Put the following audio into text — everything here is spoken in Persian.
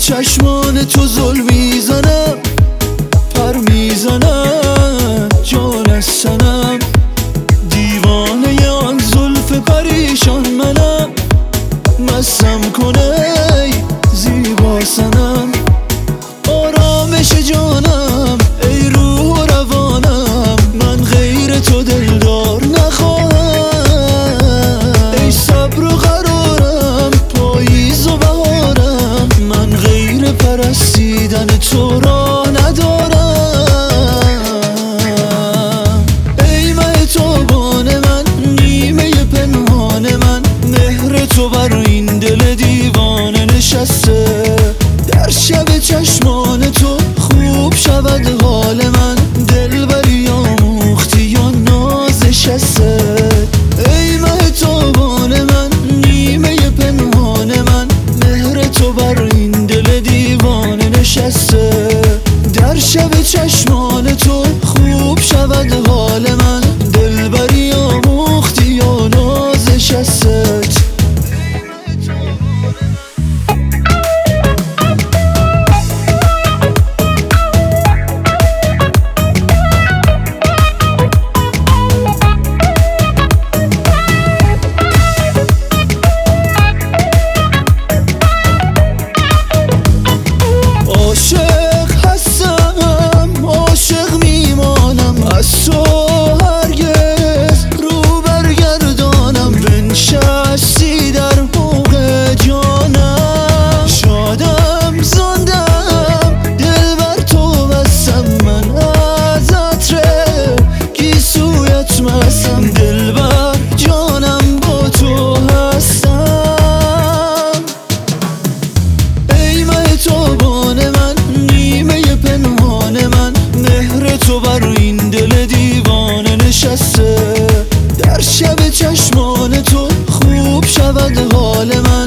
چشمان تو زل میزنم، پر میزنم جان از سنم. دیوانه آن زلف پریشان منم، مستم کنه ای زیبا سنم. آرامش جانم ای روح و روانم، من غیر تو دلدار نخواهم. ای صبر و قرارم پاییز و بهارم، من غیر پرستیدن تو را ندارم. ای مه تابان من، نیمه پنهان من، مهر تو بر این دل دیوانه نشسته. در شب چشمان تو خوب شود حال من، دلبری آموختی یا ناز شسته. ای مه تابان من، نیمه پنهان من، مهر تو بر این دل دیوانه نشسته. در شب چشمان تو خوب شود حال من، دلبری آموختی یا ناز شسته. عاشق هستم، عاشق میمانم، از تو هرگز رو برگردانم. بنشستی در حوض جانم، شادم زندم دل بر تو بستم. من از عطر گیسویت مستم، دل بر جانم با تو هستم. ای مه تابان من، نیمه پنهان من، مهر تو بر این دل دیوانه نشسته. در شب چشمان تو خوب شود حال من،